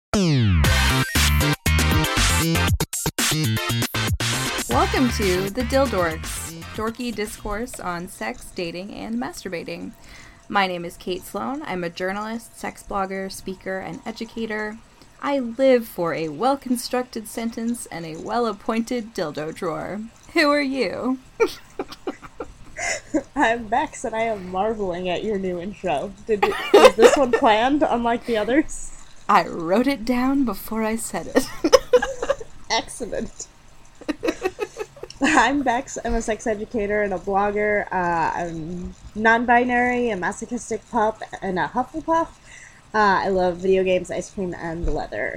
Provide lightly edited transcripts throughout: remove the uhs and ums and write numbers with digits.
Welcome to The Dildorks, dorky discourse on sex, dating, and masturbating. My name is Kate Sloan. I'm a journalist, sex blogger, speaker, and educator. I live for a well-constructed sentence and a well-appointed dildo drawer. Who are you? I'm Bex, and I am marveling at your new intro. Was this one planned, unlike the others? I wrote it down before I said it. Excellent. I'm Bex. I'm a sex educator and a blogger. I'm non-binary, a masochistic pup, and a Hufflepuff. I love video games, ice cream, and leather.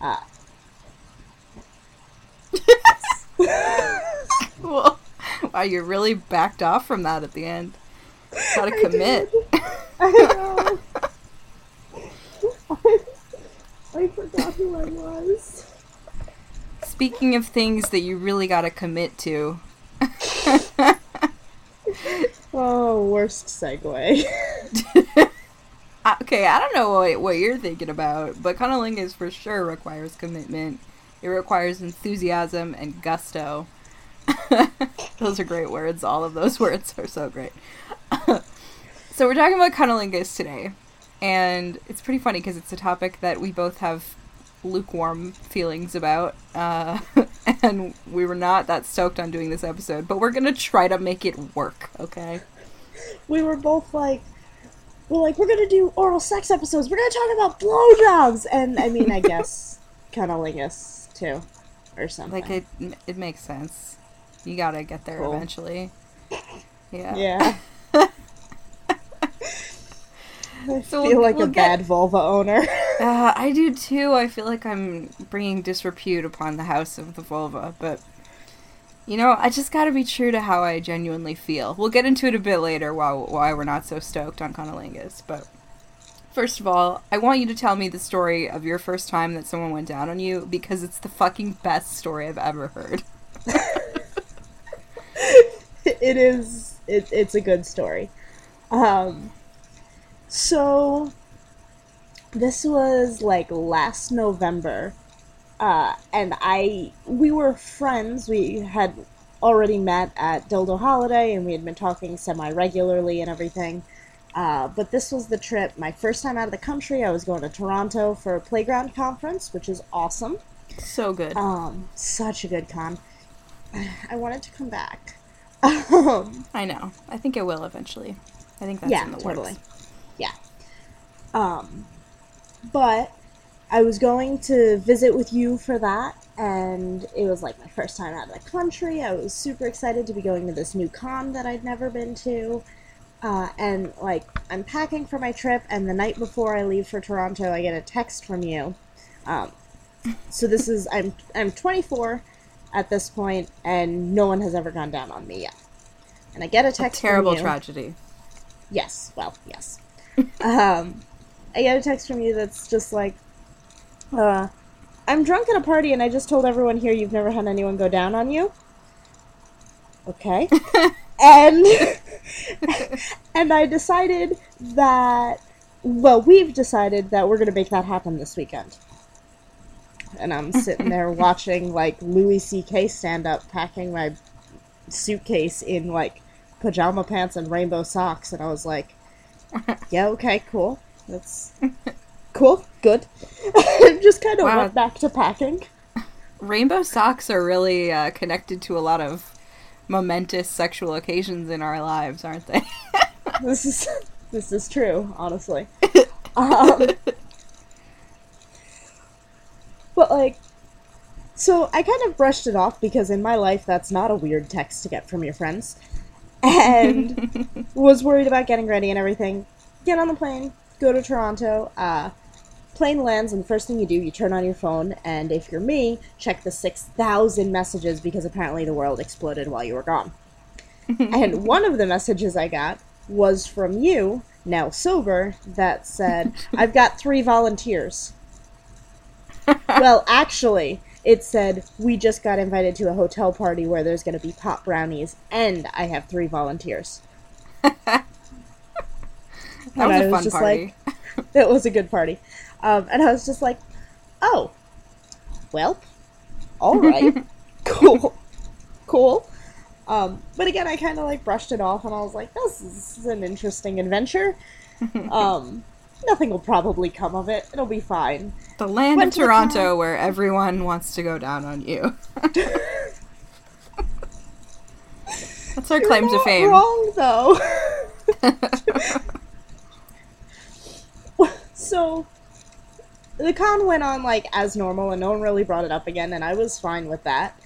Well, wow, you really backed off from that at the end. Gotta commit. I know. I forgot who I was. Speaking of things that you really gotta commit to. Oh, worst segue. Okay, I don't know what you're thinking about, but cunnilingus for sure requires commitment. It requires enthusiasm and gusto. Those are great words. All of those words are so great. So we're talking about cunnilingus today, and it's pretty funny because it's a topic that we both have lukewarm feelings about, and we were not that stoked on doing this episode, but we're gonna try to make it work, okay? We were both like, we're gonna do oral sex episodes, we're gonna talk about blowjobs, and I mean, I guess cunnilingus too, or something. Like, it makes sense. You gotta get there eventually. Yeah. Yeah. I feel like a bad vulva owner. I do too. I feel like I'm bringing disrepute upon the house of the vulva, but, you know, I just gotta be true to how I genuinely feel. We'll get into it a bit later why we're not so stoked on cunnilingus, but first of all, I want you to tell me the story of your first time that someone went down on you, because it's the fucking best story I've ever heard. It's a good story. So, this was, like, last November, and we were friends. We had already met at Dildo Holiday, and we had been talking semi-regularly and everything, but this was the trip, my first time out of the country. I was going to Toronto for a playground conference, which is awesome. So good. Such a good con. I wanted to come back. I know. I think it will eventually. I think that's in the totally. works. Yeah. But I was going to visit with you for that, and it was like my first time out of the country. I was super excited to be going to this new con that I'd never been to. And like, I'm packing for my trip, and the night before I leave for Toronto, I get a text from you. So this is, I'm 24 at this point, and no one has ever gone down on me yet. And I get a text from you. Terrible tragedy. Yes, well, yes. I get a text from you that's just like, I'm drunk at a party and I just told everyone here you've never had anyone go down on you. Okay. and I decided that, we've decided that we're going to make that happen this weekend. And I'm sitting there watching, like, Louis C.K. stand up, packing my suitcase in, like, pajama pants and rainbow socks, and I was like, yeah, okay, cool. That's cool, good. Just kind of went back to packing. Rainbow socks are really connected to a lot of momentous sexual occasions in our lives, aren't they? This is true, honestly. But, like, so I kind of brushed it off because in my life that's not a weird text to get from your friends. And was worried about getting ready and everything. Get on the plane, go to Toronto. Plane lands, and the first thing you do, you turn on your phone, and if you're me, check the 6,000 messages because apparently the world exploded while you were gone. And one of the messages I got was from you, now sober, that said, I've got 3 volunteers. Well, actually, it said, we just got invited to a hotel party where there's going to be pot brownies, and I have 3 volunteers. That was a fun party. Like, it was a good party. And I was just like, oh, well, all right, cool, cool. But again, I kind of like brushed it off, and I was like, this is an interesting adventure. Nothing will probably come of it. It'll be fine. The land Went of to the Toronto con. where everyone wants to go down on you. That's our You're claim to not fame. wrong, though. So, the con went on, like, as normal, and no one really brought it up again, and I was fine with that.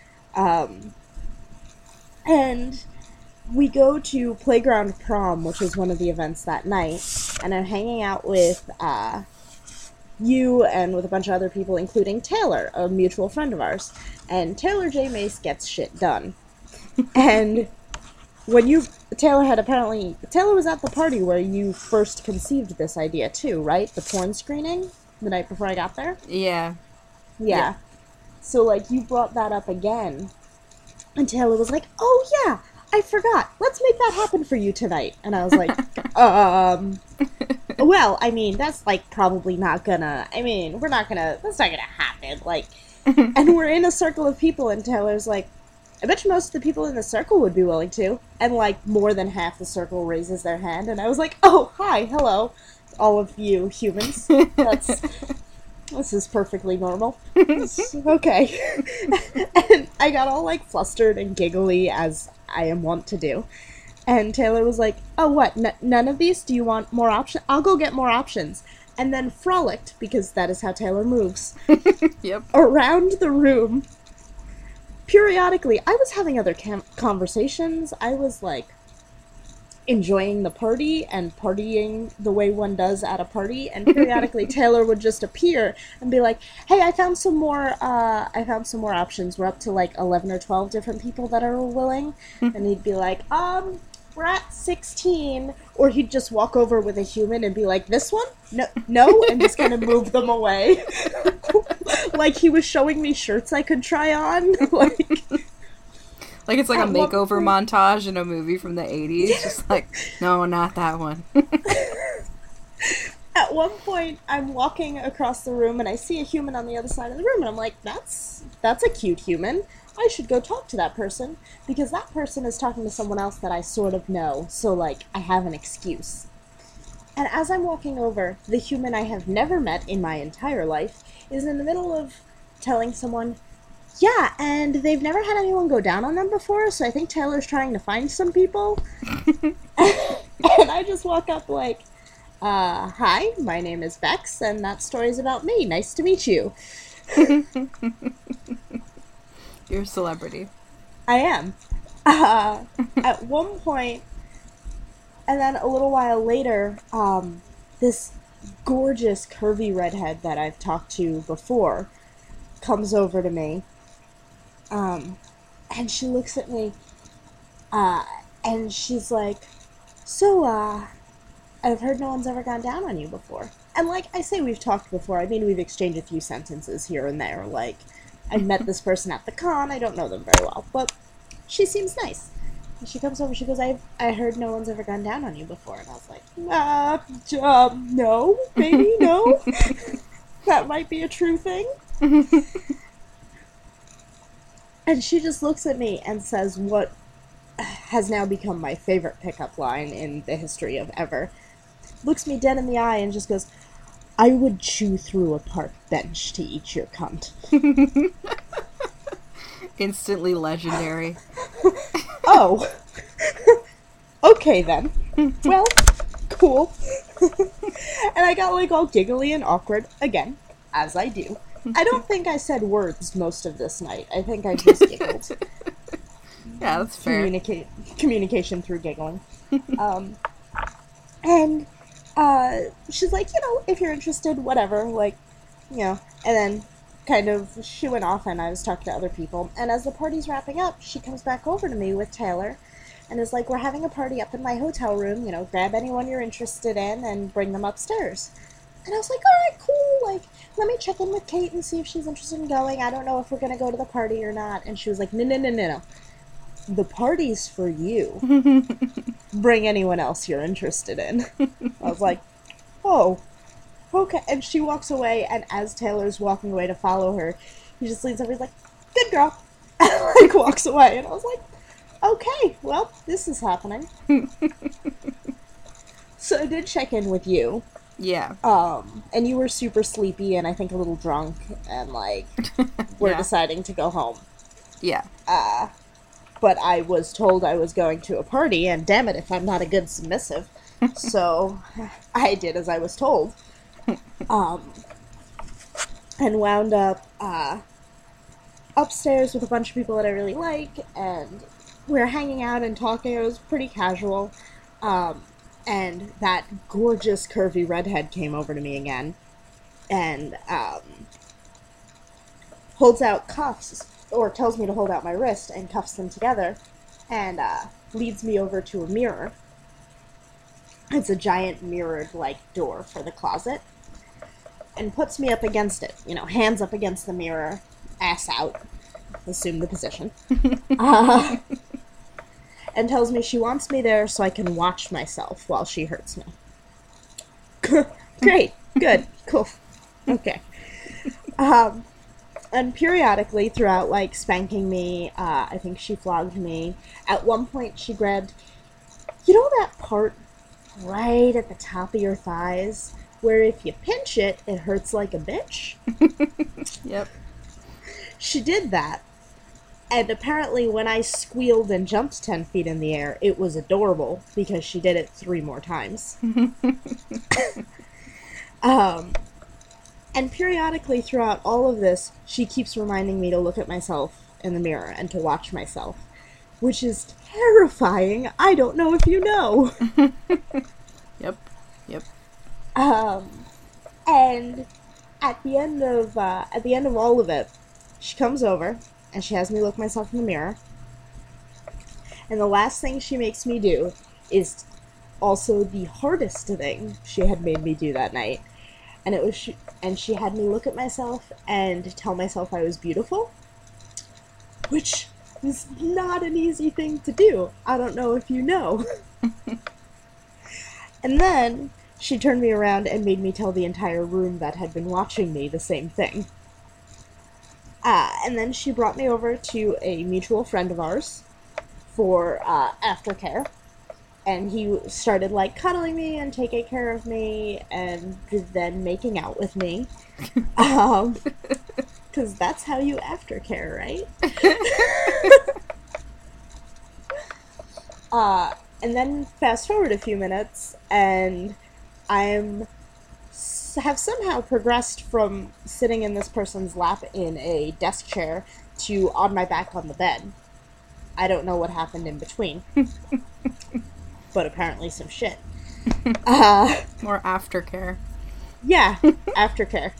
And we go to Playground Prom, which is one of the events that night, and I'm hanging out with, you and with a bunch of other people, including Taylor, a mutual friend of ours. And Taylor J. Mace gets shit done. And Taylor was at the party where you first conceived this idea too, right? The porn screening the night before I got there? Yeah. Yeah. So, like, you brought that up again. And Taylor was like, oh, yeah, I forgot. Let's make that happen for you tonight. And I was like, well, I mean, that's, like, probably not gonna, that's not gonna happen. Like, and we're in a circle of people, and Taylor's like, I bet you most of the people in the circle would be willing to. And, like, more than half the circle raises their hand, and I was like, oh, hi, hello, all of you humans. This is perfectly normal. Okay. And I got all, like, flustered and giggly, as I am wont to do. And Taylor was like, oh, what, none of these? Do you want more options? I'll go get more options. And then frolicked, because that is how Taylor moves, Yep. around the room. Periodically, I was having other conversations. I was, like, enjoying the party and partying the way one does at a party, and periodically Taylor would just appear and be like, hey, I found some more options. We're up to like 11 or 12 different people that are willing. And he'd be like, we're at 16. Or he'd just walk over with a human and be like, this one? No, and just kind of move them away. Like he was showing me shirts I could try on. Like it's like a makeover montage in a movie from the 80s. Just like, no, not that one. At one point, I'm walking across the room and I see a human on the other side of the room, and I'm like, that's a cute human. I should go talk to that person, because that person is talking to someone else that I sort of know, so, like, I have an excuse. And as I'm walking over, the human I have never met in my entire life is in the middle of telling someone, yeah, and they've never had anyone go down on them before, so I think Taylor's trying to find some people. And I just walk up like, hi, my name is Bex, and that story's about me. Nice to meet you. You're a celebrity. I am. At one point, and then a little while later, this gorgeous curvy redhead that I've talked to before comes over to me. And she looks at me, and she's like, so, I've heard no one's ever gone down on you before. And, like, I say we've talked before, I mean, we've exchanged a few sentences here and there, like, I met this person at the con, I don't know them very well, but she seems nice. And she comes over, she goes, I heard no one's ever gone down on you before, and I was like, no, maybe, no. That might be a true thing. And she just looks at me and says what has now become my favorite pickup line in the history of ever. Looks me dead in the eye and just goes, I would chew through a park bench to eat your cunt. Instantly legendary. Oh. Okay then. Well, cool. And I got like all giggly and awkward, again, as I do. I don't think I said words most of this night. I think I just giggled. Yeah, that's fair. Communication through giggling. And she's like, if you're interested, whatever, like, and then kind of she went off and I was talking to other people. And as the party's wrapping up, she comes back over to me with Taylor and is like, we're having a party up in my hotel room, grab anyone you're interested in and bring them upstairs. And I was like, alright, cool, like, let me check in with Kate and see if she's interested in going. I don't know if we're going to go to the party or not. And she was like, no. The party's for you. Bring anyone else you're interested in. I was like, oh, okay. And she walks away, and as Taylor's walking away to follow her, he just leans over, he's like, good girl. And, like, walks away. And I was like, okay, well, this is happening. So I did check in with you. Yeah. And you were super sleepy and I think a little drunk, and, like, we're deciding to go home. Yeah. But I was told I was going to a party, and damn it if I'm not a good submissive. So I did as I was told. And wound up upstairs with a bunch of people that I really like, and we were hanging out and talking. It was pretty casual. And that gorgeous curvy redhead came over to me again and holds out cuffs, or tells me to hold out my wrist and cuffs them together, and leads me over to a mirror. It's a giant mirrored, like, door for the closet, and puts me up against it, you know, hands up against the mirror, ass out, assume the position, and tells me she wants me there so I can watch myself while she hurts me. Great, good, cool, okay. And periodically throughout, like, spanking me, I think she flogged me. At one point she grabbed, you know that part right at the top of your thighs where if you pinch it, it hurts like a bitch? Yep. She did that. And apparently when I squealed and jumped 10 feet in the air, it was adorable because she did it 3 more times. And periodically throughout all of this, she keeps reminding me to look at myself in the mirror and to watch myself, which is terrifying. I don't know if you know. Yep. And at the end of all of it, she comes over and she has me look myself in the mirror. And the last thing she makes me do is also the hardest thing she had made me do that night. And she had me look at myself and tell myself I was beautiful, which is not an easy thing to do. I don't know if you know. And then she turned me around and made me tell the entire room that had been watching me the same thing. And then she brought me over to a mutual friend of ours for aftercare. And he started, like, cuddling me and taking care of me and then making out with me. Because that's how you aftercare, right? And then fast forward a few minutes, and have somehow progressed from sitting in this person's lap in a desk chair to on my back on the bed. I don't know what happened in between. But apparently some shit. More aftercare. Yeah, aftercare.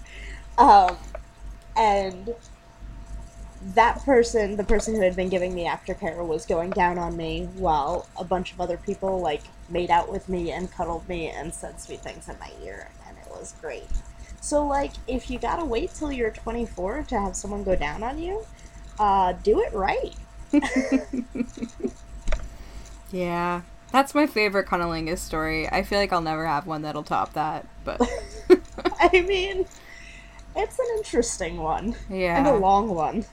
And that person, the person who had been giving me aftercare, was going down on me while a bunch of other people, like, made out with me and cuddled me and said sweet things in my ear, and it was great. So, like, if you gotta wait till you're 24 to have someone go down on you, do it right. Yeah. That's my favorite cunnilingus story. I feel like I'll never have one that'll top that, but... I mean, it's an interesting one. Yeah. And a long one.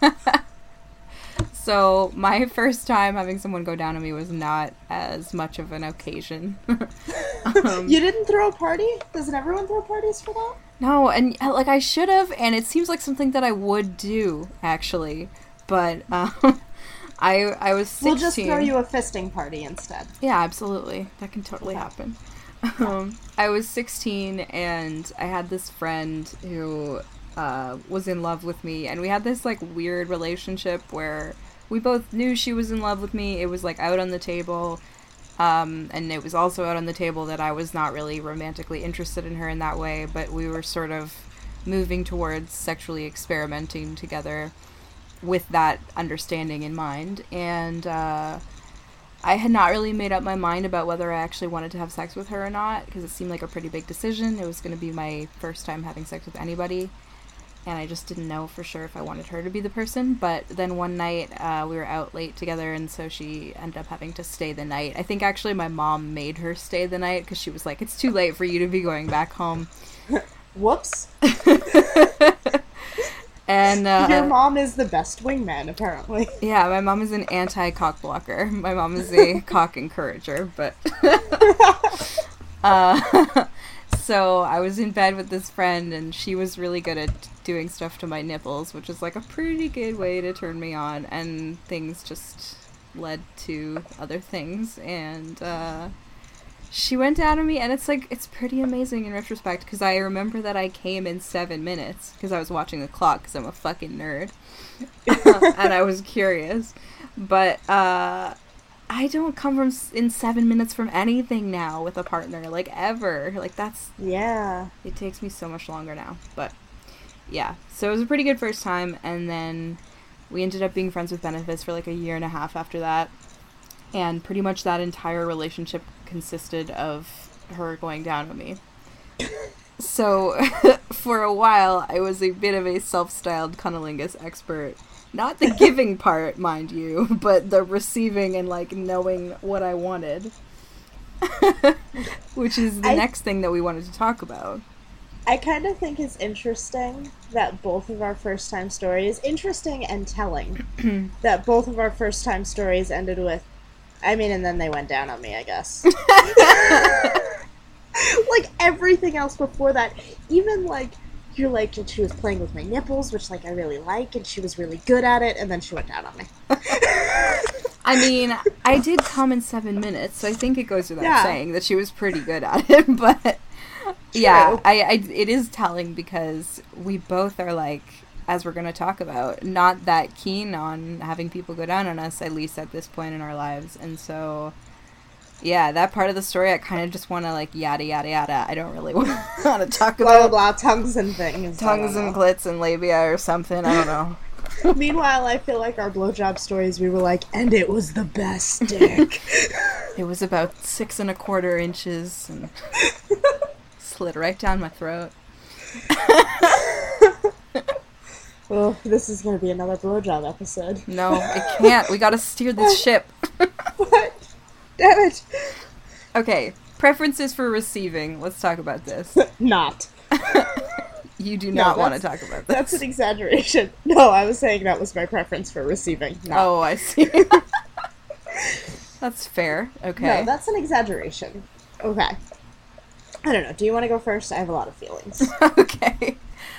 So, my first time having someone go down on me was not as much of an occasion. You didn't throw a party? Doesn't everyone throw parties for that? No, and, like, I should have, and it seems like something that I would do, actually. But, I was 16. We'll just throw you a fisting party instead. Yeah, absolutely. That can totally happen. I was 16, and I had this friend who was in love with me, and we had this, like, weird relationship where we both knew she was in love with me. It was, like, out on the table, and it was also out on the table that I was not really romantically interested in her in that way, but we were sort of moving towards sexually experimenting together with that understanding in mind, and I had not really made up my mind about whether I actually wanted to have sex with her or not, because it seemed like a pretty big decision. It was going to be my first time having sex with anybody, and I just didn't know for sure if I wanted her to be the person. But then one night we were out late together, and so she ended up having to stay the night. I think actually my mom made her stay the night because she was like, it's too late for you to be going back home. Whoops. And your mom is the best wingman, apparently. Yeah, my mom is an anti-cock blocker. My mom is a cock encourager, but so I was in bed with this friend, and she was really good at doing stuff to my nipples, which is like a pretty good way to turn me on, and things just led to other things, and she went down on me, and it's pretty amazing in retrospect, because I remember that I came in 7 minutes, because I was watching the clock, because I'm a fucking nerd, and I was curious, but I don't come in 7 minutes from anything now with a partner, like, ever, like, that's, yeah, it takes me so much longer now, but, yeah, so it was a pretty good first time, and then we ended up being friends with benefits for, like, a year and a half after that, and pretty much that entire relationship consisted of her going down on me. So, for a while, I was a bit of a self-styled cunnilingus expert. Not the giving part, mind you, but the receiving and, like, knowing what I wanted. Which is the next thing that we wanted to talk about. I kind of think it's interesting that both of our first-time stories, interesting and telling, that both of our first-time stories ended with, I mean, and then they went down on me, I guess. Like, everything else before that, even, like, you're like, and she was playing with my nipples, which, like, I really like, and she was really good at it, and then she went down on me. I mean, I did come in 7 minutes, so I think it goes without saying that she was pretty good at it, but, yeah, it is telling because we both are, like, as we're going to talk about, not that keen on having people go down on us, at least at this point in our lives, and so... Yeah, that part of the story, I kind of just want to, like, yada, yada, yada. I don't really want to talk about... Blah, blah, blah, tongues and things. Tongues and clits and labia or something, I don't know. Meanwhile, I feel like our blowjob stories, we were like, and it was the best dick. It was about 6 1/4 inches and slid right down my throat. Well, this is going to be another blowjob episode. No, it can't. We gotta steer this ship. What? Damn it. Okay, preferences for receiving. Let's talk about this. Not. You do not want to talk about this. That's an exaggeration. No, I was saying that was my preference for receiving. No. Oh, I see. That's fair. Okay. No, that's an exaggeration. Okay. I don't know. Do you want to go first? I have a lot of feelings. Okay.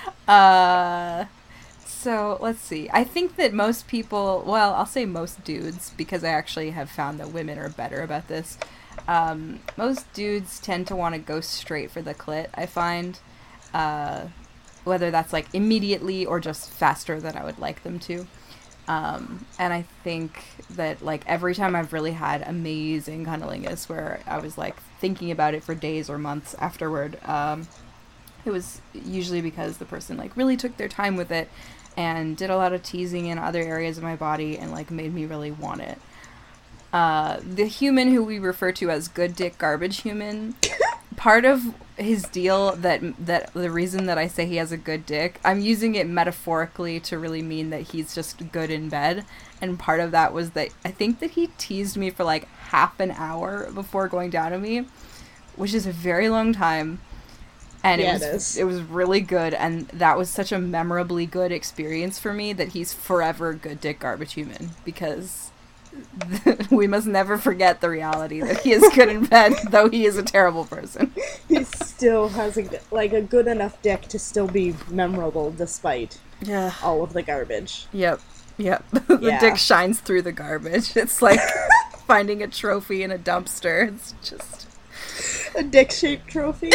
So, let's see. I think that most people, well, I'll say most dudes, because I actually have found that women are better about this. Most dudes tend to want to go straight for the clit, I find. Whether that's, like, immediately or just faster than I would like them to. And I think that, like, every time I've really had amazing cunnilingus where I was, like, thinking about it for days or months afterward, it was usually because the person, like, really took their time with it and did a lot of teasing in other areas of my body and, like, made me really want it. The human who we refer to as good dick garbage human, part of his deal that the reason that I say he has a good dick, I'm using it metaphorically to really mean that he's just good in bed, and part of that was that I think that he teased me for, like, half an hour before going down on me, which is a very long time. And yeah, it was really good, and that was such a memorably good experience for me that he's forever good dick garbage human, because we must never forget the reality that he is good in bed, though he is a terrible person. He still has a good enough dick to still be memorable despite all of the garbage. Yep. The dick shines through the garbage. It's like finding a trophy in a dumpster. It's just... a dick-shaped trophy.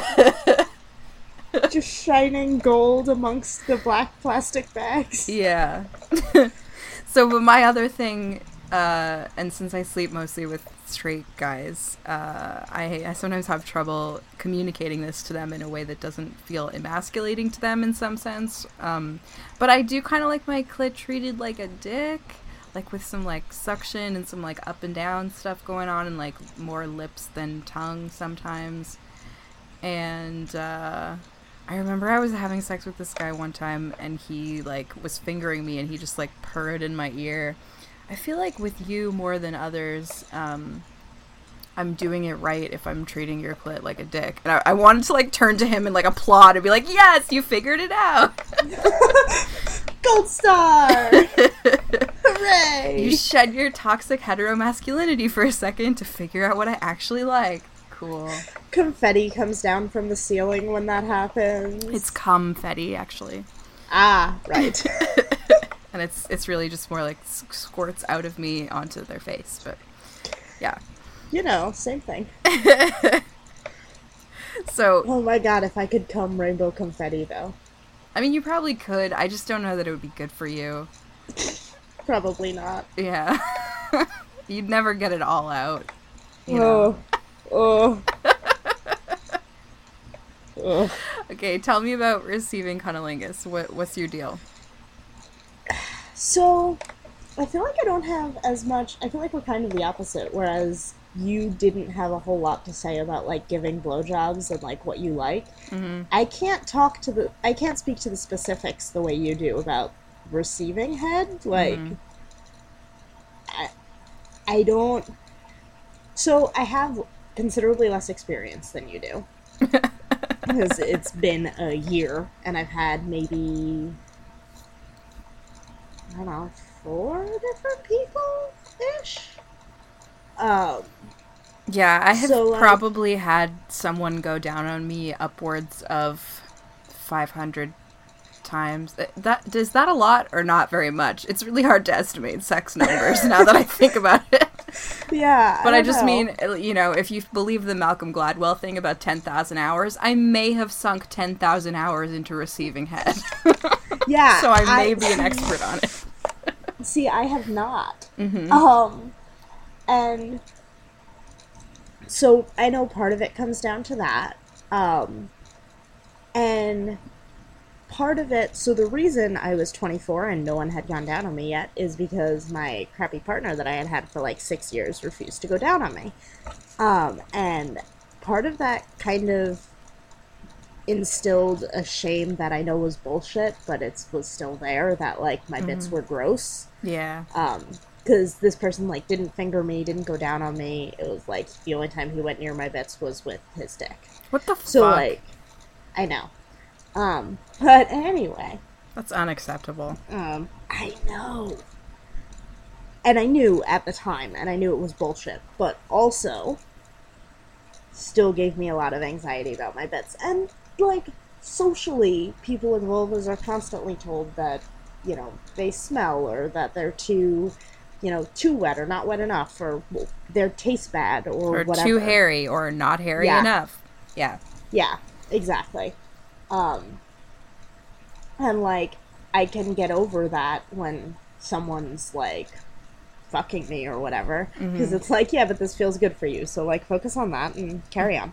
Just shining gold amongst the black plastic bags. Yeah. So, but my other thing, and since I sleep mostly with straight guys, I sometimes have trouble communicating this to them in a way that doesn't feel emasculating to them in some sense. But I do kind of like my clit treated like a dick. Like, with some, like, suction and some, like, up and down stuff going on, and, like, more lips than tongue sometimes. And, I I remember I was having sex with this guy one time, and he, like, was fingering me, and he just, like, purred in my ear. I feel like with you more than others, I'm doing it right if I'm treating your clit like a dick. And I wanted to, like, turn to him and, like, applaud and be like, yes, you figured it out. Gold star! Hooray! You shed your toxic heteromasculinity for a second to figure out what I actually like. Cool. Confetti comes down from the ceiling when that happens. It's confetti, actually. Ah, right. And it's really just more like squirts out of me onto their face, but yeah. You know, same thing. So, oh my god, if I could come rainbow confetti, though. I mean, you probably could. I just don't know that it would be good for you. Probably not. Yeah. You'd never get it all out. You know? Oh. Okay, tell me about receiving cunnilingus. What's your deal? So, I feel like I don't have as much. I feel like we're kind of the opposite, whereas you didn't have a whole lot to say about, like, giving blowjobs and, like, what you like. Mm-hmm. I can't speak to the specifics the way you do about receiving head. Like, I don't. So, I have considerably less experience than you do. Because it's been a year, and I've had maybe, I don't know, 4 different people-ish? Yeah, I have so, probably had someone go down on me upwards of 500 times. Is that a lot or not very much? It's really hard to estimate sex numbers now that I think about it. Yeah, But I just mean, you know, if you believe the Malcolm Gladwell thing about 10,000 hours, I may have sunk 10,000 hours into receiving head. Yeah. So I may be an expert on it. See, I have not. Mm-hmm. And so I know part of it comes down to that. And part of it, so the reason I was 24 and no one had gone down on me yet is because my crappy partner that I had had for like 6 years refused to go down on me. And part of that kind of instilled a shame that I know was bullshit, but it was still there, that, like, my bits were gross. Yeah. Because this person, like, didn't finger me, didn't go down on me. It was, like, the only time he went near my bits was with his dick. What the fuck? So, like, I know. But anyway. That's unacceptable. I know. And I knew at the time, and I knew it was bullshit, but also still gave me a lot of anxiety about my bits. And, like, socially, people with vulvas are constantly told that, you know, they smell, or that they're too, you know, too wet, or not wet enough, or they taste bad, or whatever. Too hairy, or not hairy enough. Yeah. Yeah, exactly. And, like, I can get over that when someone's, like, fucking me or whatever. Because it's like, yeah, but this feels good for you, so, like, focus on that and carry on.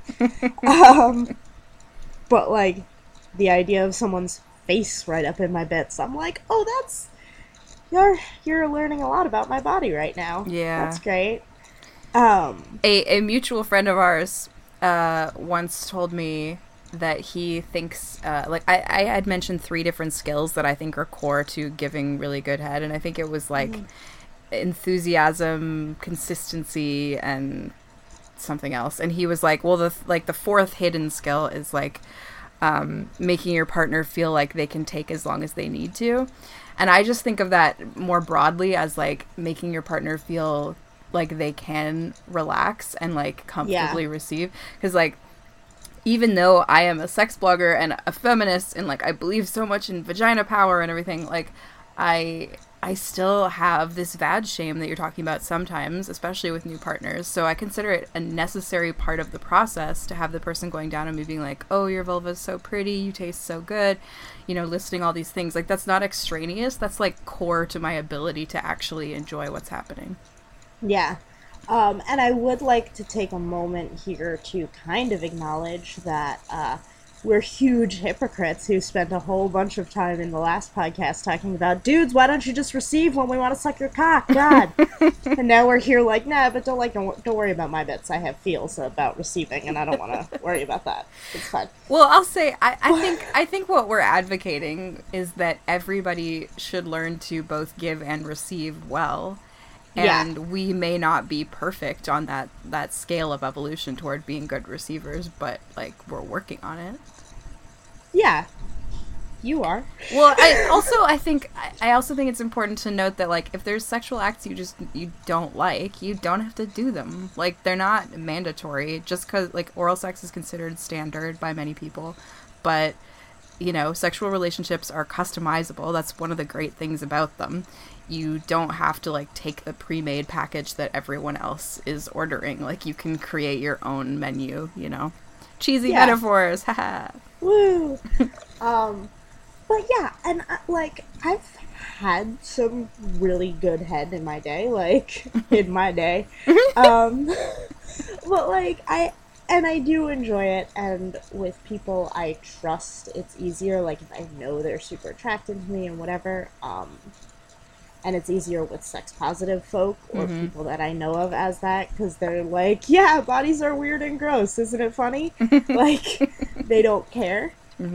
But, like, the idea of someone's face right up in my bits, I'm like, oh, that's... You're learning a lot about my body right now. Yeah. That's great. A mutual friend of ours once told me that he thinks, like, I had mentioned 3 different skills that I think are core to giving really good head, and I think it was, like, enthusiasm, consistency, and something else. And he was like, well, the 4th hidden skill is, like, making your partner feel like they can take as long as they need to. And I just think of that more broadly as, like, making your partner feel like they can relax and, like, comfortably receive. Because, like, even though I am a sex blogger and a feminist and, like, I believe so much in vagina power and everything, like, I still have this vag shame that you're talking about sometimes, especially with new partners. So I consider it a necessary part of the process to have the person going down on me being like, oh, your vulva's so pretty, you taste so good, you know, listing all these things. Like, that's not extraneous. That's, like, core to my ability to actually enjoy what's happening. Yeah. And I would like to take a moment here to kind of acknowledge that we're huge hypocrites who spent a whole bunch of time in the last podcast talking about, dudes, why don't you just receive when we want to suck your cock? God. And now we're here like, nah, but don't worry about my bits. I have feels about receiving, and I don't want to worry about that. It's fine. Well, I'll say, I think what we're advocating is that everybody should learn to both give and receive well. And we may not be perfect on that scale of evolution toward being good receivers, but, like, we're working on it. Yeah. You are. Well, I also think it's important to note that, like, if there's sexual acts you don't like, you don't have to do them. Like, they're not mandatory, just because, like, oral sex is considered standard by many people. But, you know, sexual relationships are customizable. That's one of the great things about them. You don't have to, like, take the pre-made package that everyone else is ordering. Like, you can create your own menu, you know? Cheesy metaphors, haha. Woo! But yeah, and, like, I've had some really good head in my day, like, in my day. But, like, I do enjoy it, and with people I trust, it's easier, like, if I know they're super attracted to me and whatever, and it's easier with sex-positive folk or people that I know of as that, because they're like, yeah, bodies are weird and gross, isn't it funny? Like, they don't care.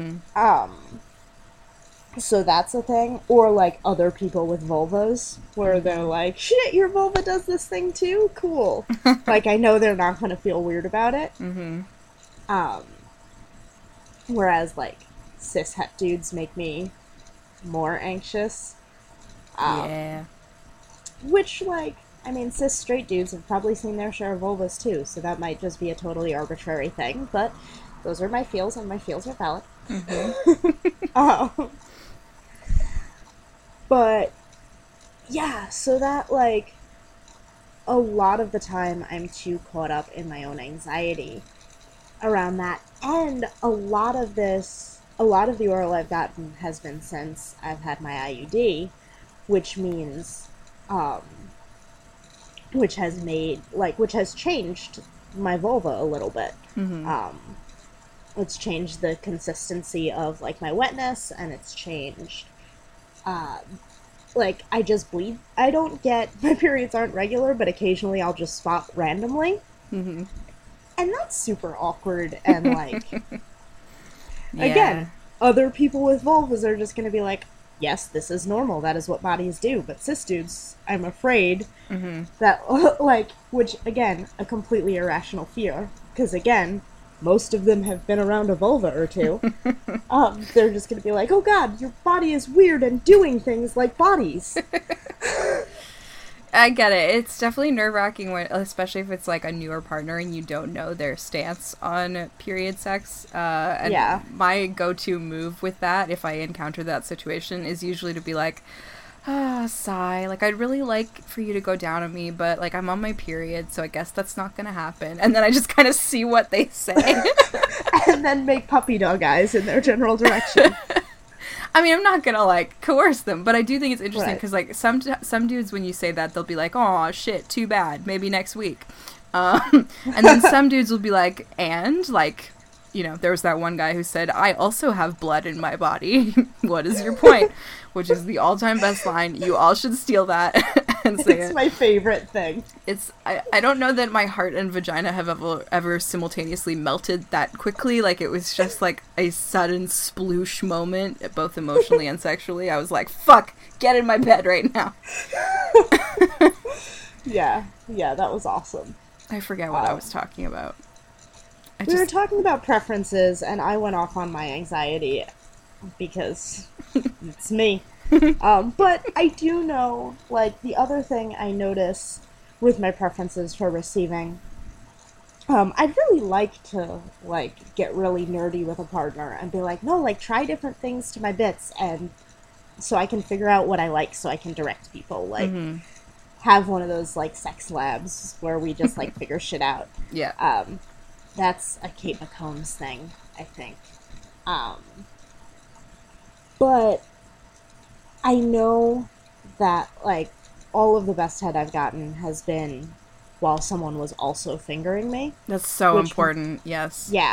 So that's a thing. Or, like, other people with vulvas, where they're like, shit, your vulva does this thing too? Cool. Like, I know they're not going to feel weird about it. Whereas, like, cis-het dudes make me more anxious. Yeah. Which, like, I mean, cis-straight dudes have probably seen their share of vulvas too, so that might just be a totally arbitrary thing, but those are my feels, and my feels are valid. But, yeah, so that, like, a lot of the time I'm too caught up in my own anxiety around that, and a lot of the oral I've gotten has been since I've had my IUD, which means, which has changed my vulva a little bit. It's changed the consistency of, like, my wetness, and it's changed, like, I just bleed. I don't get, my periods aren't regular, but occasionally I'll just spot randomly. And that's super awkward, and, like, again, other people with vulvas are just gonna be like, yes, this is normal, that is what bodies do, but cis dudes, I'm afraid that, like, which, again, a completely irrational fear, because, again, most of them have been around a vulva or two, they're just gonna be like, oh god, your body is weird and doing things like bodies. I get it. It's definitely nerve-wracking, especially if it's, like, a newer partner and you don't know their stance on period sex. And my go-to move with that, if I encounter that situation, is usually to be like, sigh. Like, I'd really like for you to go down on me, but, like, I'm on my period, so I guess that's not gonna happen. And then I just kind of see what they say. And then make puppy dog eyes in their general direction. I mean, I'm not gonna, like, coerce them, but I do think it's interesting, because, like, some dudes, when you say that, they'll be like, aw, shit, too bad, maybe next week. And then some dudes will be like, and, like, you know, there was that one guy who said, I also have blood in my body. What is your point? Which is the all-time best line. You all should steal that and say It's my favorite thing. I don't know that my heart and vagina have ever simultaneously melted that quickly. Like, it was just like a sudden sploosh moment, both emotionally and sexually. I was like, fuck, get in my bed right now. Yeah, that was awesome. I forget what I was talking about. We were talking about preferences, and I went off on my anxiety because it's me. But I do know, like, the other thing I notice with my preferences for receiving, I'd really like to, like, get really nerdy with a partner and be like, no, like, try different things to my bits, and so I can figure out what I like so I can direct people, like, have one of those, like, sex labs where we just, like, figure shit out. Yeah. That's a Kate McCombs thing, I think. But I know that, like, all of the best head I've gotten has been while someone was also fingering me. That's so important, yes. Yeah.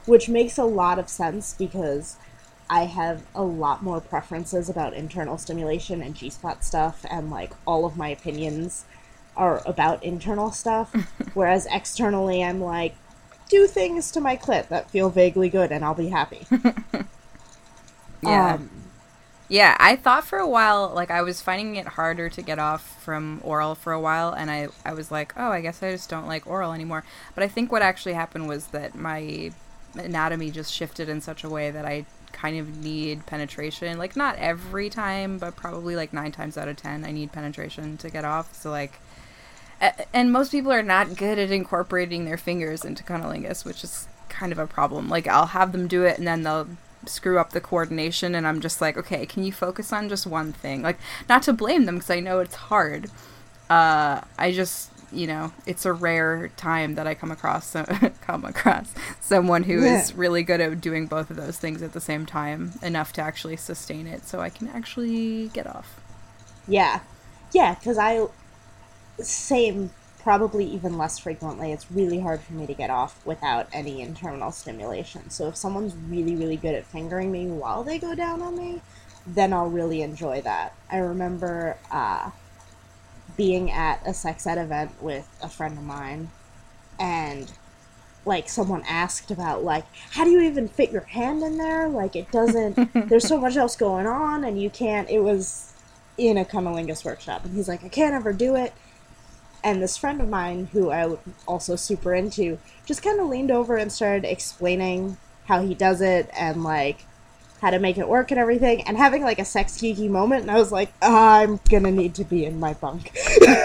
which makes a lot of sense because I have a lot more preferences about internal stimulation and G-spot stuff, and like all of my opinions are about internal stuff, whereas externally I'm like, do things to my clit that feel vaguely good and I'll be happy. Yeah. Yeah, I thought for a while, like, I was finding it harder to get off from oral for a while, and I was like, oh, I guess I just don't like oral anymore. But I think what actually happened was that my anatomy just shifted in such a way that I kind of need penetration. Like, not every time, but probably, like, 9 times out of 10, I need penetration to get off. So, like, and most people are not good at incorporating their fingers into cunnilingus, which is kind of a problem. Like, I'll have them do it, and then they'll screw up the coordination, and I'm just like, okay, can you focus on just one thing? Like, not to blame them, because I know it's hard. I just, you know, it's a rare time that I come across someone who is really good at doing both of those things at the same time, enough to actually sustain it, so I can actually get off. Yeah, because same, probably even less frequently, it's really hard for me to get off without any internal stimulation. So if someone's really, really good at fingering me while they go down on me, then I'll really enjoy that. I remember being at a sex ed event with a friend of mine, and like someone asked about like, how do you even fit your hand in there? Like, it doesn't, there's so much else going on and you can't. It was in a cunnilingus workshop, and he's like, I can't ever do it. And this friend of mine, who I was also super into, just kind of leaned over and started explaining how he does it and, like, how to make it work and everything, and having, like, a sex geeky moment, and I was like, I'm gonna need to be in my bunk.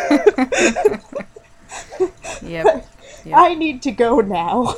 Yep. I need to go now.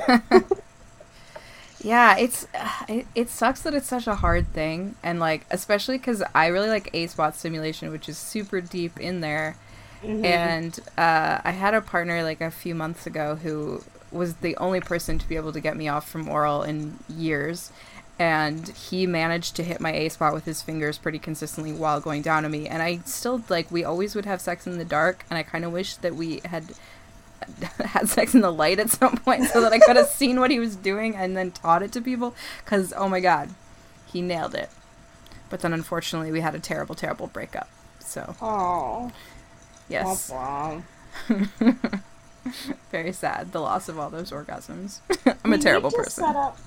Yeah, it sucks that it's such a hard thing, and, like, especially because I really like A-spot stimulation, which is super deep in there. Mm-hmm. And I had a partner like a few months ago who was the only person to be able to get me off from oral in years, and he managed to hit my A-spot with his fingers pretty consistently while going down on me. And I still, like, we always would have sex in the dark, and I kind of wish that we had sex in the light at some point so that I could have seen what he was doing and then taught it to people, because oh my god, he nailed it. But then unfortunately we had a terrible breakup, so oh. Yes. Womp womp. Very sad. The loss of all those orgasms. I'm a terrible person.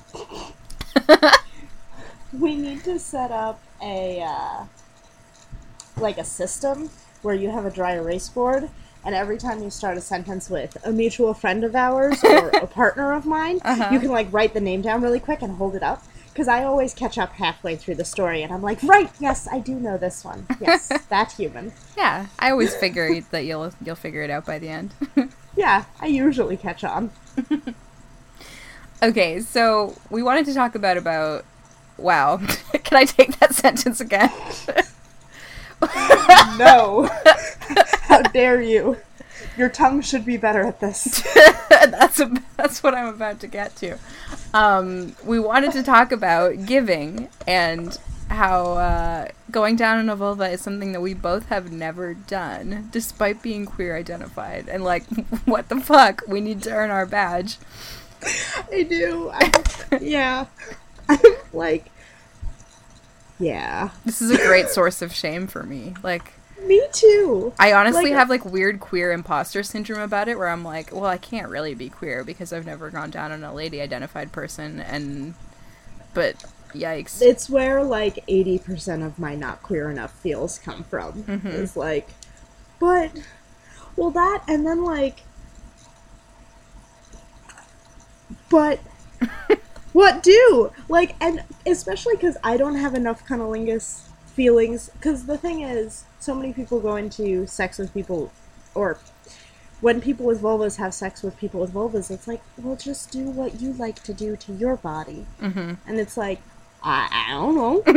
We need to set up a like a system where you have a dry erase board, and every time you start a sentence with a mutual friend of ours or a partner of mine, you can like write the name down really quick and hold it up. Because I always catch up halfway through the story, and I'm like, right, yes, I do know this one. Yes, that human. Yeah, I always figure that you'll figure it out by the end. Yeah, I usually catch on. Okay, so we wanted to talk about wow. Can I take that sentence again? No. How dare you? Your tongue should be better at this. That's what I'm about to get to. We wanted to talk about giving and how going down on a vulva is something that we both have never done, despite being queer identified. And like, what the fuck? We need to earn our badge. I do. Yeah. Like, yeah. This is a great source of shame for me. Like, me too. I honestly have like weird queer imposter syndrome about it, where I'm like, well, I can't really be queer because I've never gone down on a lady identified person, but yikes. It's where like 80% of my not queer enough feels come from. Mm-hmm. It's like, but, well, that, and then like, but what do? Like, and especially because I don't have enough cunnilingus feelings, because the thing is, so many people go into sex with people, or when people with vulvas have sex with people with vulvas, it's like, well, just do what you like to do to your body. Mm-hmm. And it's like, I don't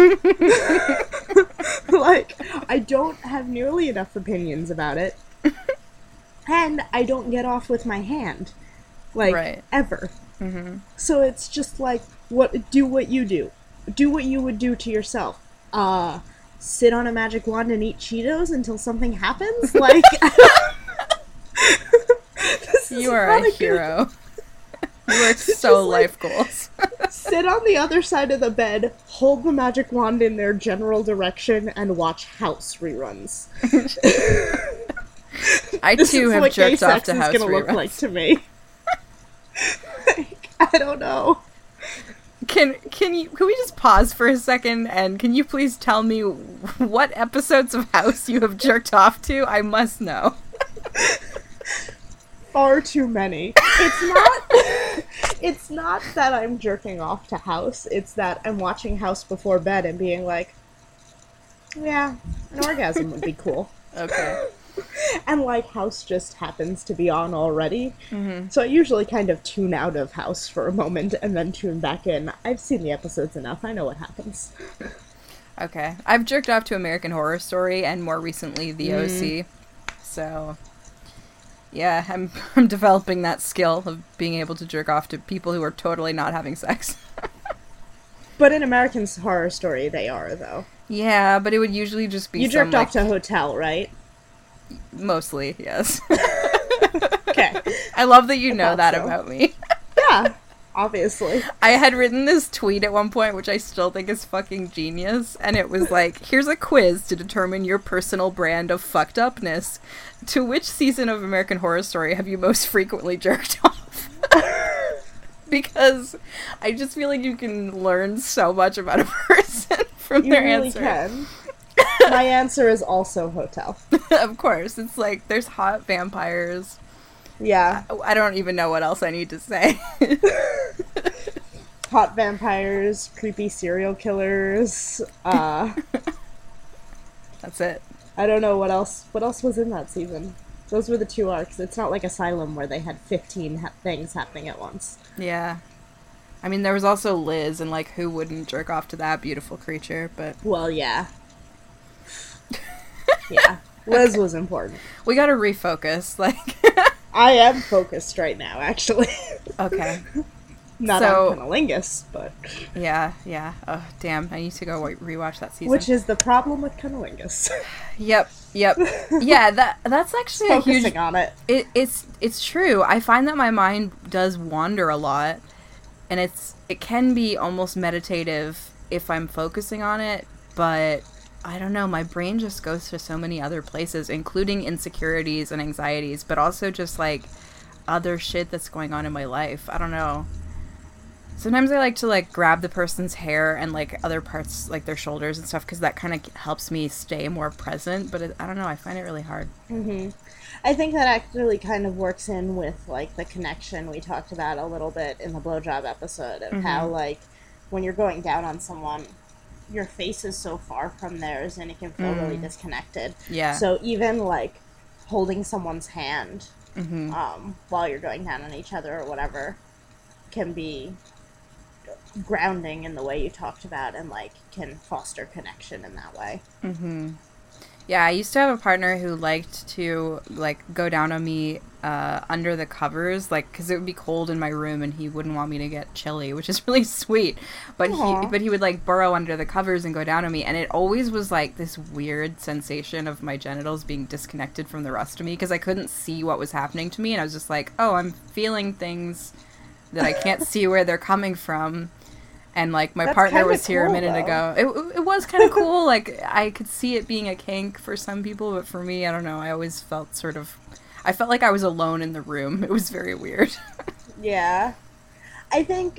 know. Like, I don't have nearly enough opinions about it. And I don't get off with my hand. Like, right. Ever. Mm-hmm. So it's just like, do what you do. Do what you would do to yourself. Sit on a magic wand and eat Cheetos until something happens? Like, you are a hero. You are so life goals. Sit on the other side of the bed, hold the magic wand in their general direction, and watch House reruns. I too have jerked off to House reruns. This is what gay sex is gonna look like to me. Like, I don't know. Can we just pause for a second, and can you please tell me what episodes of House you have jerked off to? I must know. Far too many. It's not that I'm jerking off to House, it's that I'm watching House before bed and being like, yeah, an orgasm would be cool. Okay. And, like, House just happens to be on already. Mm-hmm. So I usually kind of tune out of House for a moment and then tune back in. I've seen the episodes enough. I know what happens. Okay. I've jerked off to American Horror Story and more recently The OC. So, yeah, I'm developing that skill of being able to jerk off to people who are totally not having sex. But in American Horror Story, they are, though. Yeah, but it would usually just be You jerked off to Hotel, right? Mostly, yes. Okay. I love that you know that about me. Yeah, obviously. I had written this tweet at one point, which I still think is fucking genius, and it was like, here's a quiz to determine your personal brand of fucked upness. To which season of American Horror Story have you most frequently jerked off? Because I just feel like you can learn so much about a person from their answer. You really can. My answer is also Hotel. Of course. It's like, there's hot vampires. Yeah. I don't even know what else I need to say. Hot vampires, creepy serial killers. That's it. I don't know what else. What else was in that season? Those were the 2 arcs. It's not like Asylum where they had 15 things happening at once. Yeah. I mean, there was also Liz, and, like, who wouldn't jerk off to that beautiful creature, but... Well, yeah. Yeah. Liz was important. We gotta refocus, like... I am focused right now, actually. Okay. Not on Cunnilingus, but... Yeah. Oh, damn. I need to go rewatch that season. Which is the problem with Cunnilingus. Yep. Yeah, that's actually focusing on it. It's true. I find that my mind does wander a lot, and it can be almost meditative if I'm focusing on it, but I don't know, my brain just goes to so many other places, including insecurities and anxieties, but also just, like, other shit that's going on in my life. I don't know. Sometimes I like to, like, grab the person's hair and, like, other parts, like their shoulders and stuff, because that kind of helps me stay more present, but I don't know, I find it really hard. Mm-hmm. I think that actually kind of works in with, like, the connection we talked about a little bit in the blowjob episode of how, like, when you're going down on someone, your face is so far from theirs and it can feel really disconnected. Yeah. So even, like, holding someone's hand while you're going down on each other or whatever can be grounding in the way you talked about and, like, can foster connection in that way. Yeah, I used to have a partner who liked to, like, go down on me under the covers, like, because it would be cold in my room and he wouldn't want me to get chilly, which is really sweet. But he would, like, burrow under the covers and go down on me, and it always was, like, this weird sensation of my genitals being disconnected from the rest of me, because I couldn't see what was happening to me, and I was just like, oh, I'm feeling things that I can't see where they're coming from. And, like, my partner was here a minute ago. It was kind of cool. Like, I could see it being a kink for some people, but for me, I don't know. I always felt I felt like I was alone in the room. It was very weird. Yeah. I think,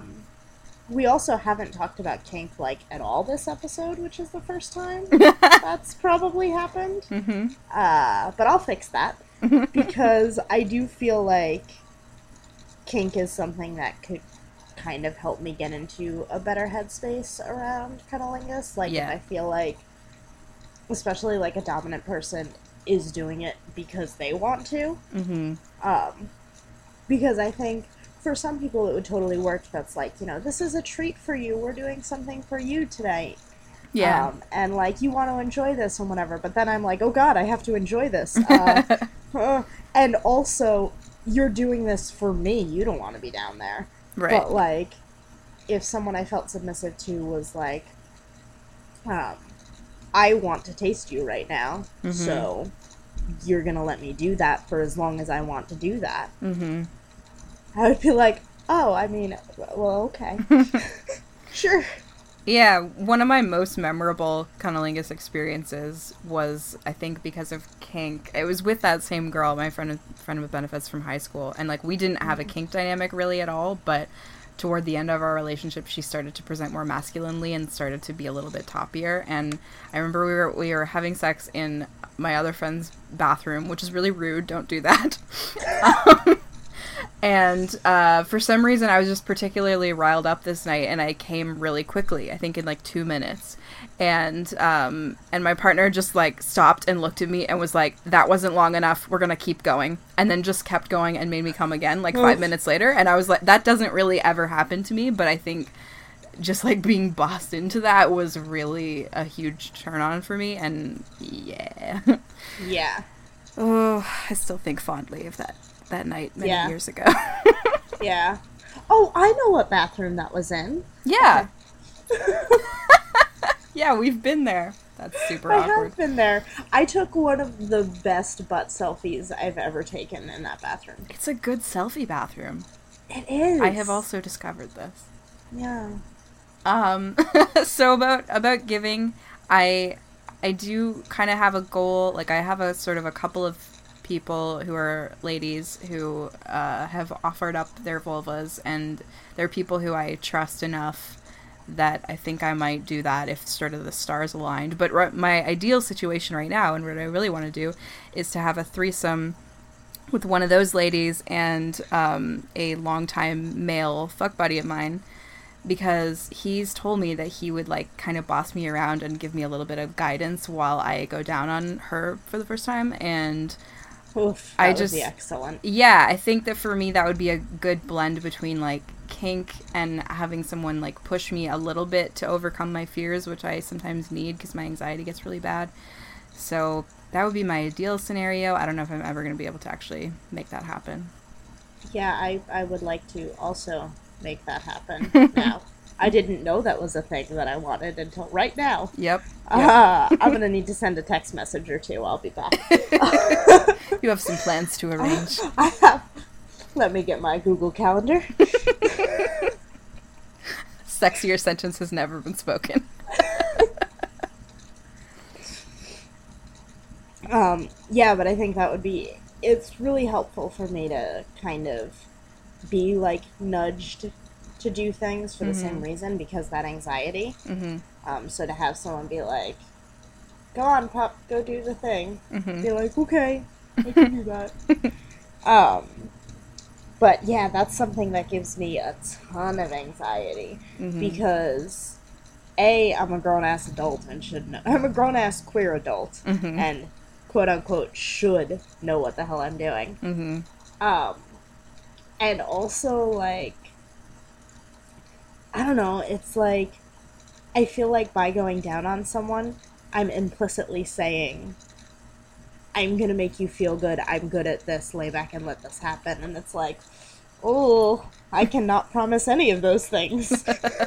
we also haven't talked about kink, like, at all this episode, which is the first time that's probably happened. But I'll fix that. Because I do feel like kink is something that could kind of help me get into a better headspace around cunnilingus. Like, if I feel like, especially, like, a dominant person is doing it because they want to. Because I think for some people it would totally work. That's like, you know, this is a treat for you. We're doing something for you tonight. Yeah. And, like, you want to enjoy this and whatever. But then I'm like, oh God, I have to enjoy this. And also, you're doing this for me. You don't want to be down there. Right. But, like, if someone I felt submissive to was like, I want to taste you right now, so you're gonna let me do that for as long as I want to do that. I would be like, Oh, I mean, well, okay. Sure. Yeah, one of my most memorable cunnilingus experiences was, I think, because of kink. It was with that same girl, my friend with benefits from high school, and like we didn't have a kink dynamic really at all. But toward the end of our relationship, she started to present more masculinely and started to be a little bit toppier. And I remember we were having sex in my other friend's bathroom, which is really rude. Don't do that. And for some reason, I was just particularly riled up this night, and I came really quickly. I think in like 2 minutes, and my partner just like stopped and looked at me and was like, "That wasn't long enough. We're gonna keep going," and then just kept going and made me come again like 5 minutes later. And I was like, "That doesn't really ever happen to me," but I think just like being bossed into that was really a huge turn on for me. And yeah, Yeah. oh, I still think fondly of that night many years ago. Yeah. Oh, I know what bathroom that was in. Yeah. Yeah, we've been there. That's super awkward. I have been there. I took one of the best butt selfies I've ever taken in that bathroom. It's a good selfie bathroom. It is. I have also discovered this. Yeah. So about giving, I do kind of have a goal. Like I have a sort of a couple of people who are ladies who have offered up their vulvas, and they're people who I trust enough that I think I might do that if sort of the stars aligned. But my ideal situation right now, and what I really want to do, is to have a threesome with one of those ladies and a longtime male fuck buddy of mine, because he's told me that he would like kind of boss me around and give me a little bit of guidance while I go down on her for the first time. And oof, that would be excellent. Yeah, I think that for me that would be a good blend between like kink and having someone like push me a little bit to overcome my fears, which I sometimes need because my anxiety gets really bad. So that would be my ideal scenario. I don't know if I'm ever going to be able to actually make that happen. Yeah, I would like to also make that happen now. I didn't know that was a thing that I wanted until right now. Yep. I'm going to need to send a text message or two. I'll be back. You have some plans to arrange. I have. Let me get my Google Calendar. Sexier sentence has never been spoken. Yeah, but I think that would be... It's really helpful for me to kind of be, like, nudged to do things for the same reason, because that anxiety. So to have someone be like, go on, pup, go do the thing. Be like, okay, I can do that. But yeah, that's something that gives me a ton of anxiety, because A, I'm a grown-ass adult and should know. I'm a grown-ass queer adult, and quote-unquote should know what the hell I'm doing. And also, like, I don't know, it's like, I feel like by going down on someone, I'm implicitly saying, I'm gonna make you feel good, I'm good at this, lay back and let this happen. And it's like, oh, I cannot promise any of those things.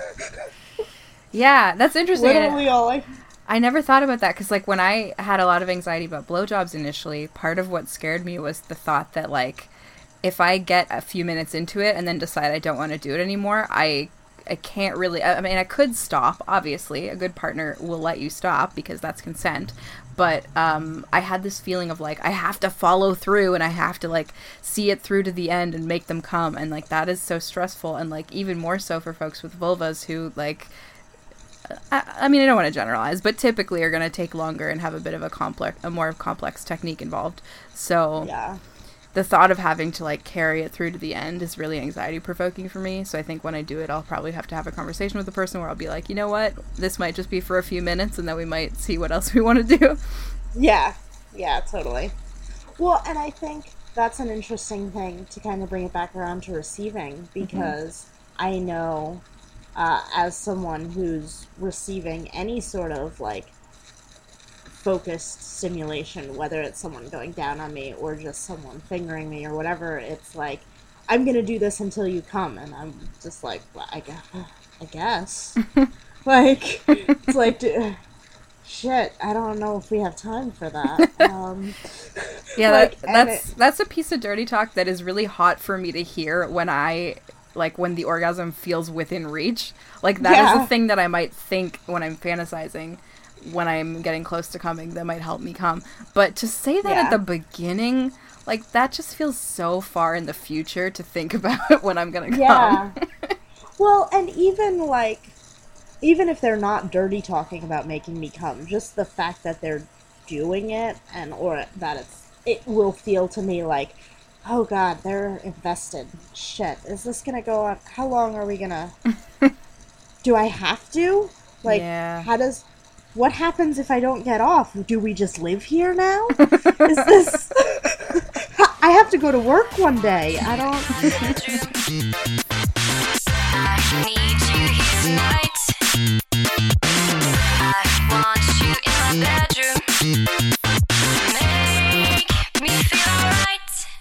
Yeah, that's interesting. Literally all I never thought about that, because, like, when I had a lot of anxiety about blowjobs initially, part of what scared me was the thought that, like, if I get a few minutes into it and then decide I don't want to do it anymore, I can't really... I mean, I could stop, obviously. A good partner will let you stop, because that's consent. But I had this feeling of, like, I have to follow through, and I have to, like, see it through to the end and make them come. And, like, that is so stressful. And, like, even more so for folks with vulvas who, like... I mean, I don't want to generalize, but typically are going to take longer and have a bit of a more complex technique involved. So yeah. The thought of having to, like, carry it through to the end is really anxiety provoking for me. So I think when I do it, I'll probably have to have a conversation with the person where I'll be like, you know what, this might just be for a few minutes, and then we might see what else we want to do. Yeah, totally. Well, and I think that's an interesting thing to kind of bring it back around to receiving, because I know... as someone who's receiving any sort of, like, focused stimulation, whether it's someone going down on me or just someone fingering me or whatever, it's like, I'm gonna do this until you come, and I'm just like, well, I guess. Like, it's like, shit, I don't know if we have time for that. Yeah, like, that's a piece of dirty talk that is really hot for me to hear when I like when the orgasm feels within reach. Like that is a thing that I might think when I'm fantasizing, when I'm getting close to coming, that might help me come. But to say that at the beginning, like that just feels so far in the future to think about when I'm gonna come. Yeah. Well, and even if they're not dirty talking about making me come, just the fact that they're doing it, or that it will feel to me like, oh god, they're invested. Shit, is this gonna go on? How long are we gonna... Do I have to? Like, what happens if I don't get off? Do we just live here now? Is this... I have to go to work one day. I don't... I need you here tonight. I want you in my bedroom. Make me feel alright.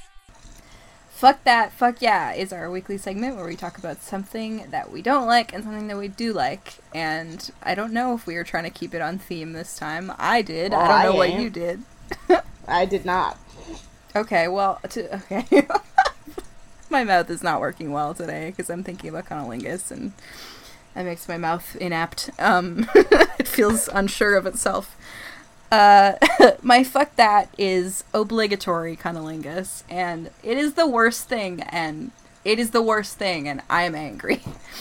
Fuck That, Fuck Yeah is our weekly segment where we talk about something that we don't like and something that we do like. And I don't know if we were trying to keep it on theme this time. I did. Well, I don't know what you did. I did not. Okay, well, okay. My mouth is not working well today because I'm thinking about cunnilingus, and that makes my mouth inapt. It feels unsure of itself. My fuck that is obligatory cunnilingus, and it is the worst thing, and I am angry.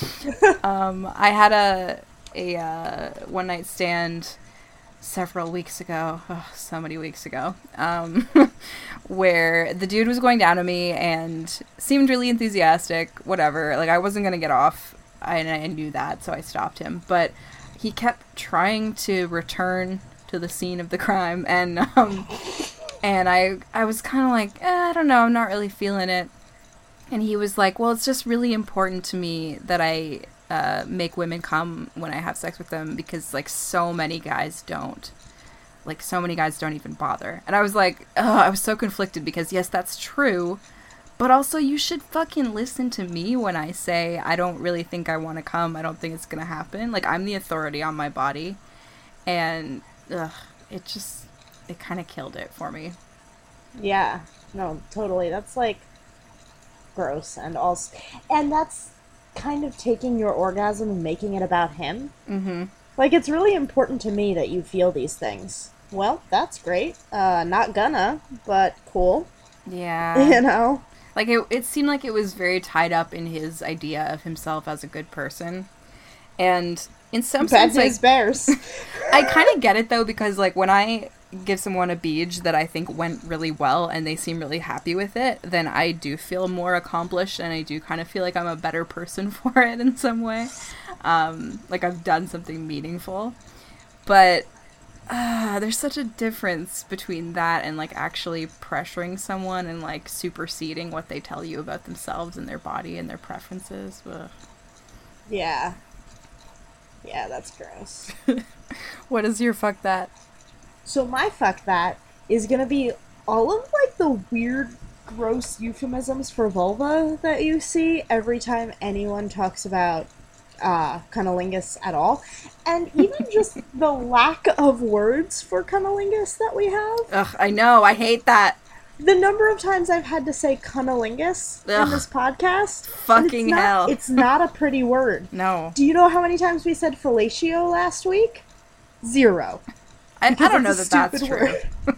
I had a one night stand several weeks ago, so many weeks ago, where the dude was going down on me and seemed really enthusiastic, whatever, like I wasn't gonna get off, and I knew that, so I stopped him, but he kept trying to return to the scene of the crime, and I was kind of like, I don't know, I'm not really feeling it, and he was like, well, it's just really important to me that I make women come when I have sex with them, because like so many guys don't even bother. And I was like, I was so conflicted, because yes, that's true, but also you should fucking listen to me when I say I don't really think I want to come, I don't think it's gonna happen, like I'm the authority on my body. And it kind of killed it for me. Yeah, no, totally, that's like gross, and that's kind of taking your orgasm and making it about him. Mm-hmm. Like, it's really important to me that you feel these things. Well, that's great. Not gonna, but cool. Yeah. You know? Like, it seemed like it was very tied up in his idea of himself as a good person. And in some sense, like, bears. I kind of get it, though, because, like, when I give someone a beach that I think went really well and they seem really happy with it, then I do feel more accomplished, and I do kind of feel like I'm a better person for it in some way. Like I've done something meaningful. But there's such a difference between that and like actually pressuring someone and like superseding what they tell you about themselves and their body and their preferences. Ugh. Yeah, that's gross. What is your fuck that? So my fuck that is gonna be all of, like, the weird, gross euphemisms for vulva that you see every time anyone talks about cunnilingus at all. And even just the lack of words for cunnilingus that we have. Ugh, I know, I hate that. The number of times I've had to say cunnilingus in this podcast. Fucking hell. It's not a pretty word. No. Do you know how many times we said fellatio last week? 0. I don't know that that's true.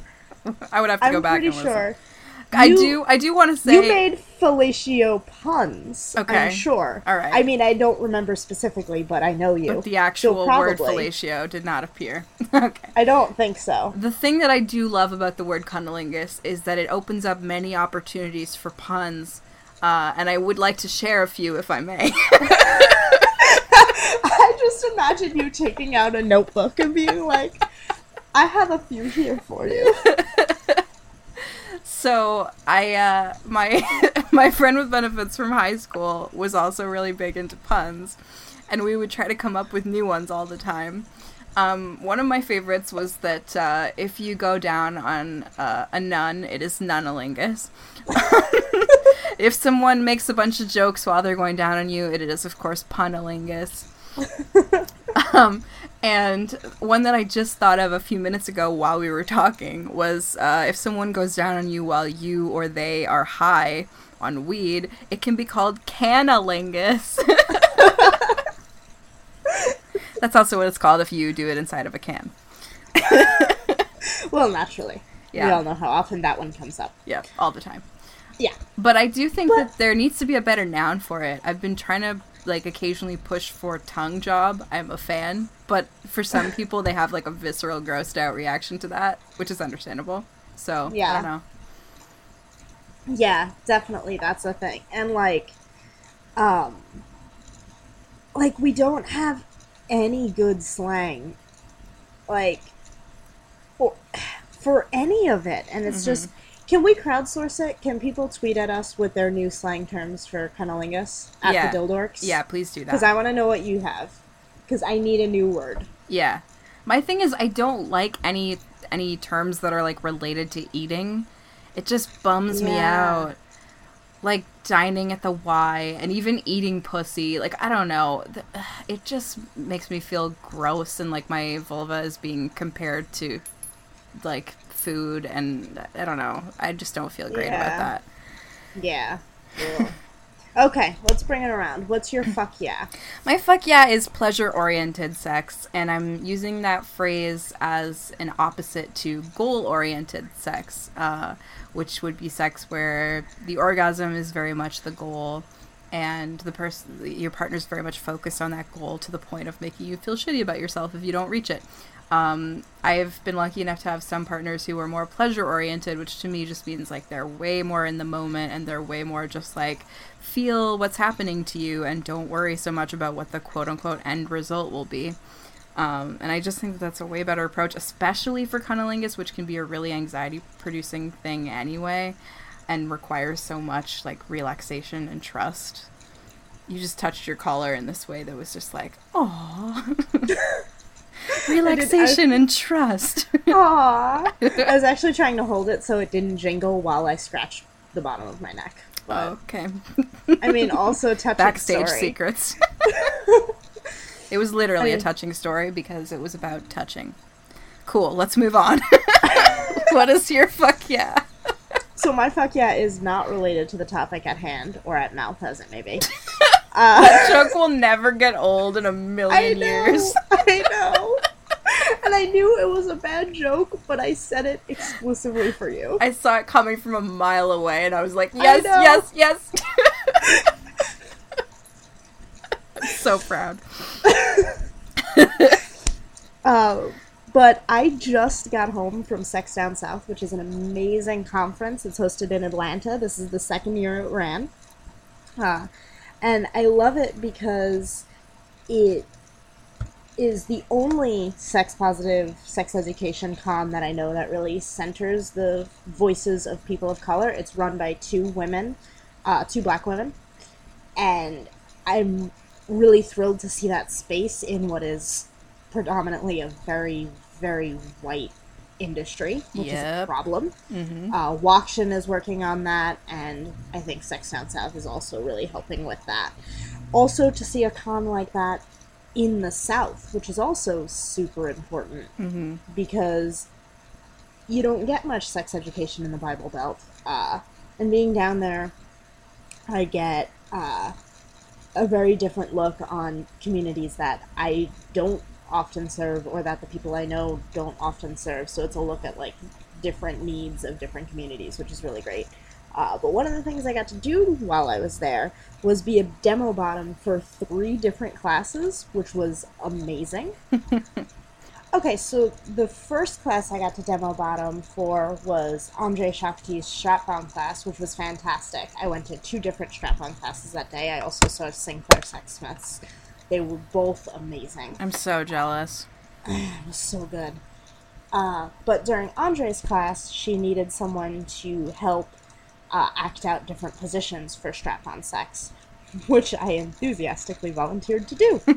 I would have to go back and listen. I'm pretty sure. I do want to say... You made fellatio puns, okay. I'm sure. All right. I mean, I don't remember specifically, but I know you. But the actual word fellatio did not appear. Okay. I don't think so. The thing that I do love about the word cunnilingus is that it opens up many opportunities for puns, and I would like to share a few, if I may. I just imagine you taking out a notebook and being like... I have a few here for you. So, my friend with benefits from high school was also really big into puns, and we would try to come up with new ones all the time. One of my favorites was that if you go down on a nun, it is nunnilingus. If someone makes a bunch of jokes while they're going down on you, it is, of course, punnilingus. And one that I just thought of a few minutes ago while we were talking was if someone goes down on you while you or they are high on weed, it can be called canalingus. That's also what it's called if you do it inside of a can. Well, naturally. Yeah. We all know how often that one comes up. Yeah, all the time. Yeah. But I do think that there needs to be a better noun for it. I've been trying to, like, occasionally push for tongue job. I'm a fan. But for some people, they have, like, a visceral, grossed out reaction to that, which is understandable. So, Yeah. I don't know. Yeah, definitely. That's a thing. And, like, we don't have any good slang, like, for any of it. And it's just, can we crowdsource it? Can people tweet at us with their new slang terms for cunnilingus at the Dildorks? Yeah, please do that. Because I want to know what you have. Because I need a new word. Yeah. My thing is, I don't like any terms that are, like, related to eating. It just bums me out. Like, dining at the Y, and even eating pussy. Like, I don't know. It just makes me feel gross, and, like, my vulva is being compared to, like, food, and I don't know. I just don't feel great about that. Yeah. Cool. Okay, let's bring it around. What's your fuck yeah? My fuck yeah is pleasure-oriented sex, and I'm using that phrase as an opposite to goal-oriented sex, which would be sex where the orgasm is very much the goal, and your partner's very much focused on that goal to the point of making you feel shitty about yourself if you don't reach it. I've been lucky enough to have some partners who are more pleasure-oriented, which to me just means, like, they're way more in the moment, and they're way more just, like, feel what's happening to you and don't worry so much about what the quote-unquote end result will be. And I just think that's a way better approach, especially for cunnilingus, which can be a really anxiety-producing thing anyway, and requires so much, like, relaxation and trust. You just touched your collar in this way that was just like, aww. Relaxation and trust. Aww. I was actually trying to hold it so it didn't jingle while I scratched the bottom of my neck. But, okay. I mean, also touching Backstage story. secrets. It was literally a touching story because it was about touching. Cool, let's move on. What is your fuck yeah? So my fuck yeah is not related to the topic at hand, or at mouth as it may be. That joke will never get old in a million years. I know. And I knew it was a bad joke, but I said it exclusively for you. I saw it coming from a mile away, and I was like, yes, yes, yes. I'm so proud. But I just got home from Sex Down South, which is an amazing conference. It's hosted in Atlanta. This is the second year it ran. And I love it because it is the only sex-positive sex education con that I know that really centers the voices of people of color. It's run by two black women. And I'm really thrilled to see that space in what is predominantly a very, very white industry, which is a problem. Wakshan is working on that, and I think Sex Down South is also really helping with that. Also, to see a con like that in the South, which is also super important, because you don't get much sex education in the Bible Belt. And being down there, I get a very different look on communities that I don't often serve, or that the people I know don't often serve. So it's a look at, like, different needs of different communities, which is really great. But one of the things I got to do while I was there was be a demo bottom for 3 different classes, which was amazing. Okay, so the first class I got to demo bottom for was Andre Shakti's strap-on class, which was fantastic. I went to 2 different strap-on classes that day. I also saw Sinclair Sexsmiths. They were both amazing. I'm so jealous. It was so good. But during Andre's class, she needed someone to help act out different positions for strap-on sex, which I enthusiastically volunteered to do.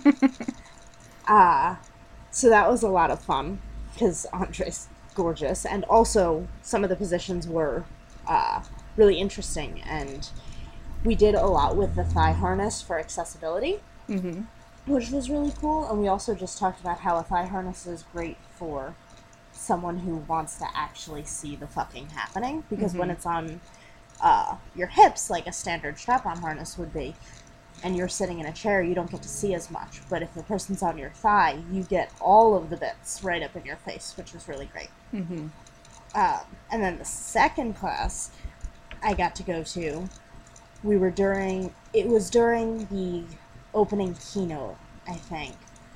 So that was a lot of fun, because Andre's gorgeous, and also some of the positions were really interesting, and we did a lot with the thigh harness for accessibility. which was really cool. And we also just talked about how a thigh harness is great for someone who wants to actually see the fucking happening, because when it's on your hips, like a standard strap-on harness would be, and you're sitting in a chair, you don't get to see as much. But if the person's on your thigh, you get all of the bits right up in your face, which is really great. And then the second class I got to go to, it was during the opening keynote, I think.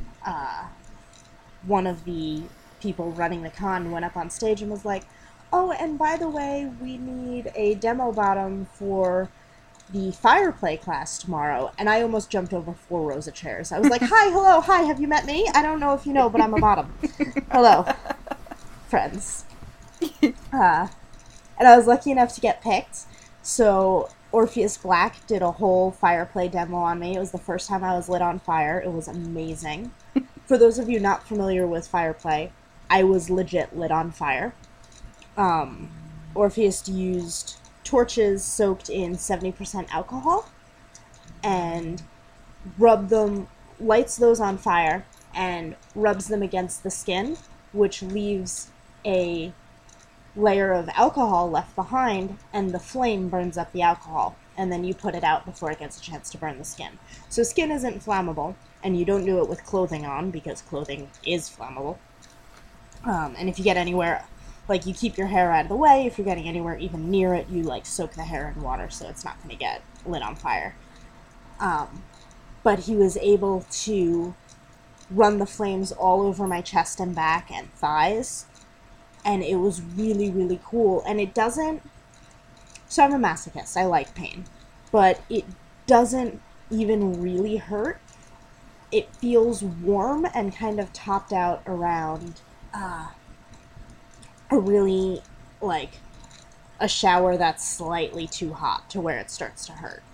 One of the people running the con went up on stage and was like, oh, and by the way, we need a demo bottom for the Fireplay class tomorrow. And I almost jumped over 4 rows of chairs. I was like, hi, hello, hi, have you met me? I don't know if you know, but I'm a bottom. Hello, friends. And I was lucky enough to get picked. So Orpheus Black did a whole Fireplay demo on me. It was the first time I was lit on fire. It was amazing. For those of you not familiar with Fireplay, I was legit lit on fire. Orpheus used torches soaked in 70% alcohol and lights those on fire and rubs them against the skin, which leaves a layer of alcohol left behind, and the flame burns up the alcohol, and then you put it out before it gets a chance to burn the skin. So skin isn't flammable, and you don't do it with clothing on, because clothing is flammable. And if you get anywhere, like, you keep your hair out of the way. If you're getting anywhere even near it, you, like, soak the hair in water so it's not going to get lit on fire. But he was able to run the flames all over my chest and back and thighs, and it was really, really cool. And it doesn't... So I'm a masochist. I like pain. But it doesn't even really hurt. It feels warm and kind of topped out around... a really, like, a shower that's slightly too hot to where it starts to hurt.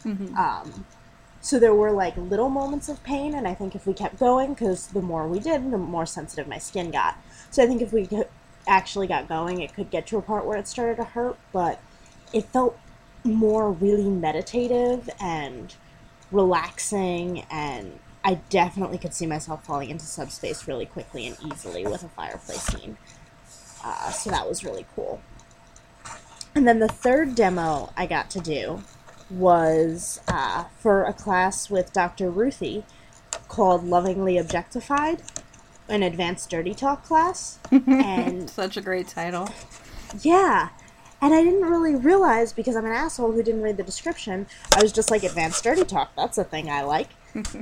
So there were, like, little moments of pain, and I think if we kept going, because the more we did, the more sensitive my skin got. So I think if we actually got going, it could get to a part where it started to hurt, but it felt more really meditative and relaxing, and I definitely could see myself falling into subspace really quickly and easily with a fireplace scene. So that was really cool. And then the third demo I got to do was for a class with Dr. Ruthie called Lovingly Objectified, an advanced dirty talk class. And Such a great title. yeah, and I didn't really realize, because I'm an asshole who didn't read the description, I was just like, advanced dirty talk, that's a thing I like.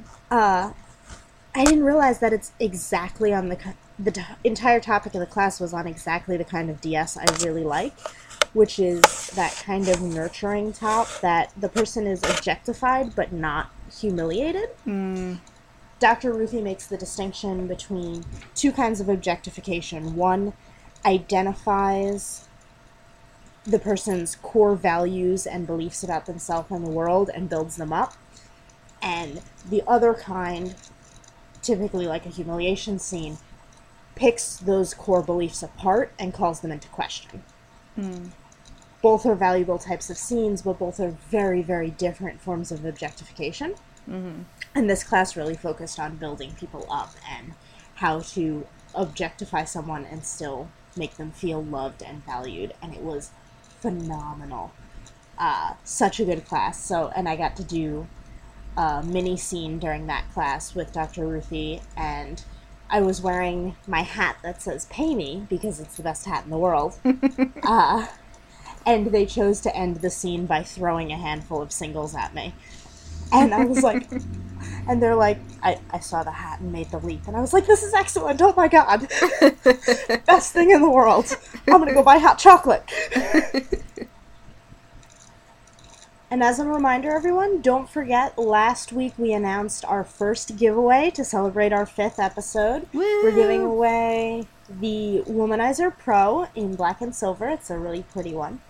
I didn't realize that it's exactly on the entire topic of the class was on exactly the kind of DS I really like, which is that kind of nurturing top that the person is objectified but not humiliated. Dr. Ruthie makes the distinction between 2 kinds of objectification. One identifies the person's core values and beliefs about themselves and the world and builds them up. And the other kind, typically like a humiliation scene, picks those core beliefs apart and calls them into question. Both are valuable types of scenes, but both are very, very different forms of objectification. And this class really focused on building people up and how to objectify someone and still make them feel loved and valued, and it was phenomenal. Such a good class. So, and I got to do a mini scene during that class with Dr. Ruthie, and I was wearing my hat that says "Pay Me" because it's the best hat in the world. And they chose to end the scene by throwing a handful of singles at me. And I was like, and they're like, I saw the hat and made the leap. And I was like, this is excellent. Oh my God. Best thing in the world. I'm going to go buy hot chocolate. And as a reminder, everyone, don't forget, last week we announced our first giveaway to celebrate our 5th episode. Woo! We're giving away the Womanizer Pro in black and silver. It's a really pretty one.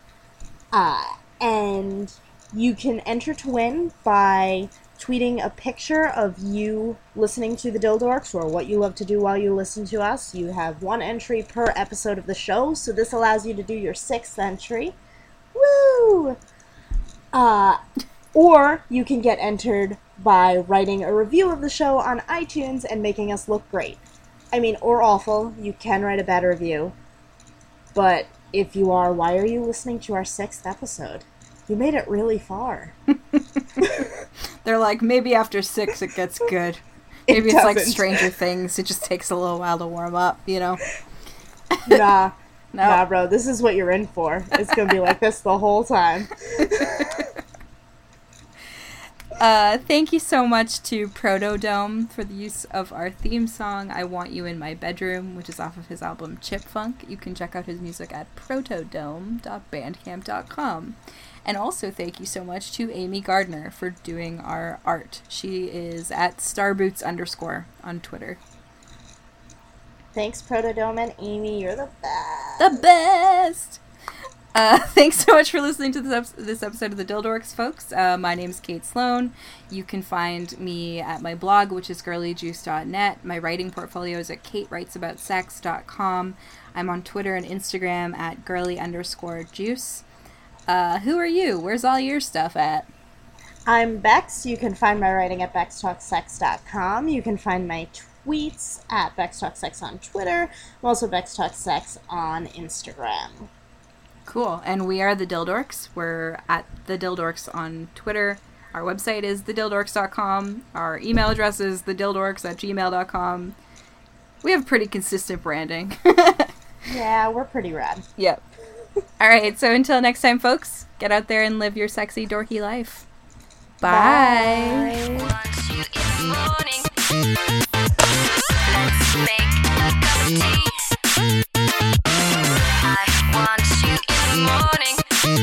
And you can enter to win by tweeting a picture of you listening to the Dildorks or what you love to do while you listen to us. You have 1 entry per episode of the show, so this allows you to do your 6th entry. Woo! Or you can get entered by writing a review of the show on iTunes and making us look great. I mean, or awful. You can write a bad review. But if you are, why are you listening to our 6th episode? You made it really far. They're like, maybe after 6 it gets good. Maybe it's like doesn't. Stranger Things. It just takes a little while to warm up, you know? Nah. No. Nah, bro, this is what you're in for. It's gonna be like this the whole time. Thank you so much to Protodome for the use of our theme song, I Want You in My Bedroom, which is off of his album Chipfunk. You can check out his music at protodome.bandcamp.com. And also thank you so much to Amy Gardner for doing our art. She is at starboots_ on Twitter. Thanks, Protodome and Amy. You're the best. The best! Thanks so much for listening to this episode of the Dildorks, folks. My name's Kate Sloan. You can find me at my blog, which is girlyjuice.net. My writing portfolio is at katewritesaboutssex.com. I'm on Twitter and Instagram at girly_juice. Who are you? Where's all your stuff at? I'm Bex. You can find my writing at bextalksex.com. You can find my tweets at bextalksex on Twitter. I'm also bextalksex on Instagram. Cool. And we are the Dildorks. We're at the Dildorks on Twitter. Our website is thedildorks.com. Our email address is thedildorks@gmail.com. We have pretty consistent branding. Yeah, we're pretty rad. Yep. All right. So until next time, folks, get out there and live your sexy, dorky life. Bye. Want you in the morning. Let's make a cup of tea. I want you in the morning.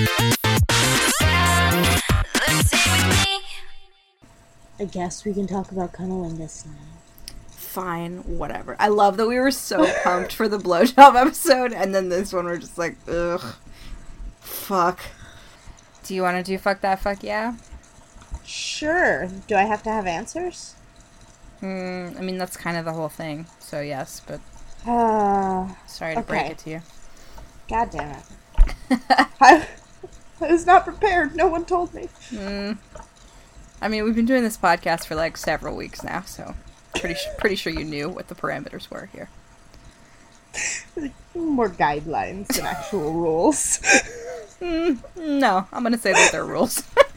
Spend the day with me. I guess we can talk about cunnilingus now. Fine, whatever. I love that we were so pumped for the blowjob episode, and then this one we're just like, ugh. Fuck. Do you want to do fuck that, fuck yeah? Sure. Do I have to have answers? I mean, that's kind of the whole thing, so yes, but sorry to break Okay. it to you. God damn it. I was not prepared. No one told me. I mean, we've been doing this podcast for like several weeks now, so pretty sure you knew what the parameters were here. More guidelines than actual rules. No, I'm gonna say that they're rules.